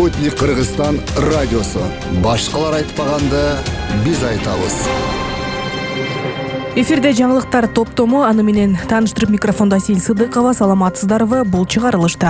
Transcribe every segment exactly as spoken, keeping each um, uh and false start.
Спутник Кыргызстан радиосу. Башкалар айтпаганда биз айтабыз. Эфирде жаңылыктар топтому, аны менен тааныштырып микрофонда Сил Сыдыкова. Саламатсыздарбы? Бул чыгарылышта.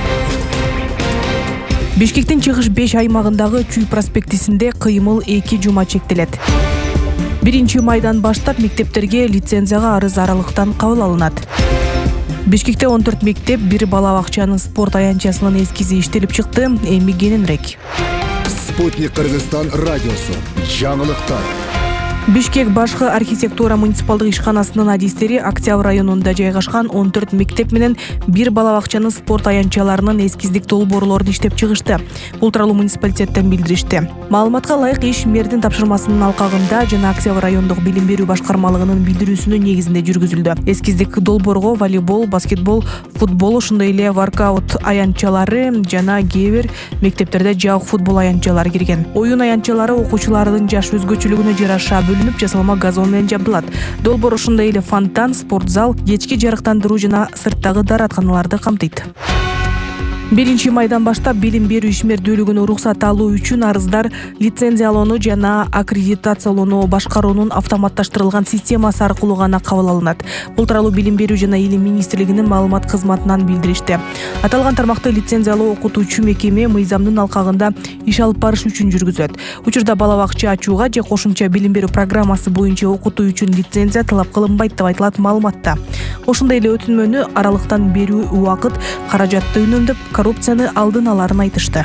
Бишкектин чыгыш беш аймагындагы Чүй проспектисинде кыймыл эки жума чектелет. биринчи майдан баштап мектептерге лицензияга арыз аралыктан кабыл алынат. Бишкекте он төрт мектеп, бир бала бакчанын спорт аянтчасынын эскизи иштелип чыкты. Эми кененирээк. Спутник Кыргызстан радиосу. Жаңылыктар. Бишкек башкы архитектура муниципалдык ишканасынын адистери Октябрь районунда жайгашкан он төрт мектеп менен бир бала бакчанын спорт аянтчаларынын эскиздик долбоорлорун иштеп чыгышты. Бул тууралуу муниципалитеттен билдиришти. Маалыматка ылайык иш мэрдин тапшырмасынын алкагында жана Октябрь райондук билим берүү башкармалыгынын билдирүүсүнүн негизинде жүргүзүлдү. Эскиздик долбоорго волейбол, баскетбол, футбол, ошондой эле воркаут аянтчалары жана кээ бир мектептерде жабык футбол аянтчалары кирген. Оюн аянтчалары окуучулардын жаш өзгөчөлүгүнө жараша бөлүнүп жасалма газон менен жабдылат. Долбоор ошондой эле фонтан, спортзал, кечки жарыктандыруу жана сырттагы дааратканаларды камтыйт. биринчи майдан баштап билим берүү ишмердүүлүгүнө уруксат алуу үчүн арыздар лицензиялоону жана аккредитациялоону башкаруунун автоматташтырылган системасы аркылуу гана кабыл алынат. Бул тууралуу билим берүү жана илим министрлигинин маалымат кызматынан билдиришти. Аталган тармакты лицензиялоо окутуучу мекеме мыйзамдын алкагында иш алып барыш үчүн жүргүзөт. Учурда бала бакча ачууга же кошумча билим берүү программасы боюнча окутуу үчүн лицензия талап кылынбайт деп айтылат маалыматта. Ошондой эле өтүнмөнү аралыктан берүү убакыт, каражатты үнөмдөп, коррупцияны алдын аларын айтышты.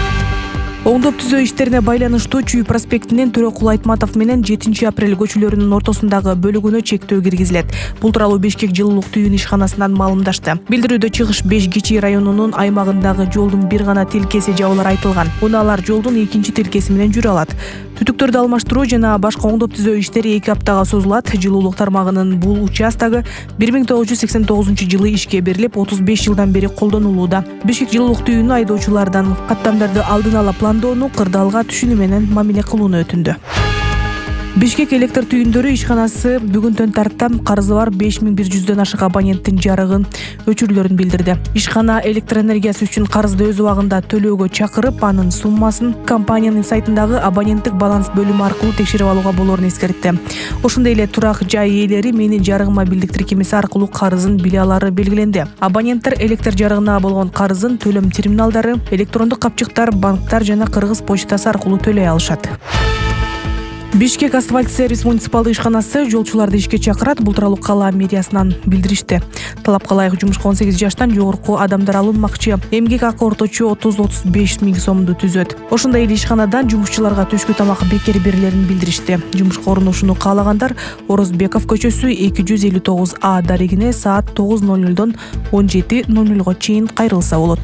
Оңдоп түзөө иштерине байланыштуу Чүй проспектинин Төрөкул Айтматов менен жетинчи апрель көчөлөрүнүн ортосундагы бөлүгүнө чектөө киргизилет. Бул тууралуу Бишкек жылуулук түйүн ишканасынан маалымдашты. Билдирүүдө чыгыш беш Кичи районунун аймагындагы жолдун бир гана тилкеси жабылары айтылган. Унаалар жолдун экинчи тилкеси менен жүрө алат. Түтүктөрдү алмаштыруу жана башка оңдоп түзөө иштери эки аптага созулат. Жылуулук тармагынын бул участогу бир миң тогуз жүз сексен тогузунчу жылы ишке берилип, отуз беш жылдан бери колдонулууда. Бишкек жылуулук түйүнү айдоочулардан каттамдарды алдын ала пландоону, кырдаалга түшүнүү менен мамиле кылууну өтүндү. Бишкек электр түйүндөрү ишканасы бүгүндөн тарттан карызы бар беш миң бир жүздөн ашык абоненттин жарыгын өчүрүлөрүн билдирди. Ишкана электр энергиясы үчүн карызды өз убагында төлөөгө чакырып, анын суммасын компаниянын сайтындагы абоненттик баланс бөлүмү аркылуу текшерип алууга болоорун эскертти. Ошондой эле турак жай ээлери менин жарыгыма билдик тиркемеси аркылуу карызын биле алары белгиленди. Абоненттер электр жарыгына болгон карызын төлөм терминалдары, электрондук капчыктар, банктар жана Кыргыз почтасы аркылуу төлөй алышат. Бишкек асфальт сервис муниципалдык ишканасы жолчуларды ишке чакырат. Бул тууралуу кала мэриясынан билдиришти. Талапка ылайык жумушка он сегиз жаштан жогорку адамдар алынмакчы. Эмгек акы орточо отуз отуз беш миң сомду түзөт. Ошондой эле ишканадан жумушчуларга түшкү тамак бекер берилерин билдиришти. Жумушка орношууну каалагандар Орозбеков көчөсү эки жүз элүү тогуз А дарегине саат тогуз ноль нолдон он жети ноль нольго чейин кайрылса болот.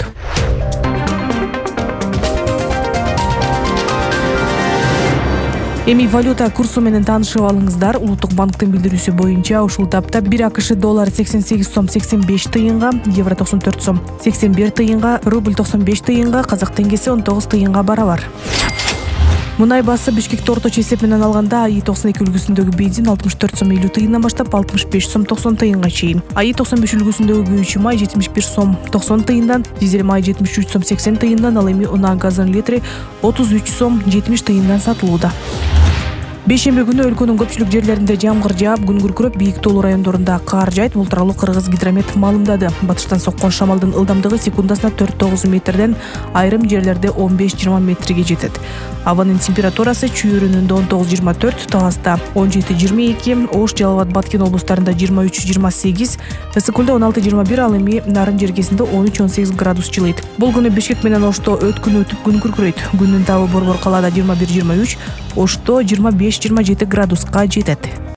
Эми валюта курсу менен таанышып алыңыздар. Улуттук банктын билдирүүсү боюнча ушул тапта бир АКШ доллары сексен сегиз сом сексен беш тыйынга, евро токсон төрт сом сексен бир тыйынга, рубль токсон беш тыйынга, казак теңгеси он тогуз тыйынга барабар. Мунай баасы Бишкекте орточо эсеп менен алганда АИ токсон эки үлгүсүндөгү бензин алтымыш төрт сом элүү тыйындан баштап алтымыш беш сом токсон тыйынга чейин. АИ токсон беш үлгүсүндөгү күйүүчү май жетимиш бир сом токсон тыйындан, дизель май жетимиш үч сом сексен тыйындан, ал эми унаа газынын литри отуз үч сом жетимиш тыйындан сатылууда. Бейшемби күнү өлкөнүн көпчүлүк жерлеринде жамгыр жаап, күн күркүрөп, бийик тоолуу райондорунда кар жаайт. Бул тууралуу Кыргыз гидромет маалымдады. Батыштан соккон шамалдын ылдамдыгы секундасына төрт тогуз метрден, айрым жерлерде он беш жыйырма метрге жетет. Абанын температурасы Чүй-Өрүнүндө он тогуз жыйырма төрт, Таласта он жети жыйырма эки, Ош, Жалал Абад, Баткен облустарында жыйырма үч жыйырма сегиз, Ысык Көлдө он алты жыйырма бир, ал эми Нарын жергесинде он үч он сегиз градус жылыйт. Бул күнү Бишкек менен Ошто өткүн өтүп күн күркүрөйт. Күндүн табы Борбор калаада жыйырма бир жыйырма үч, Ошто жыйырма беш жыйырма жети градуска жетет.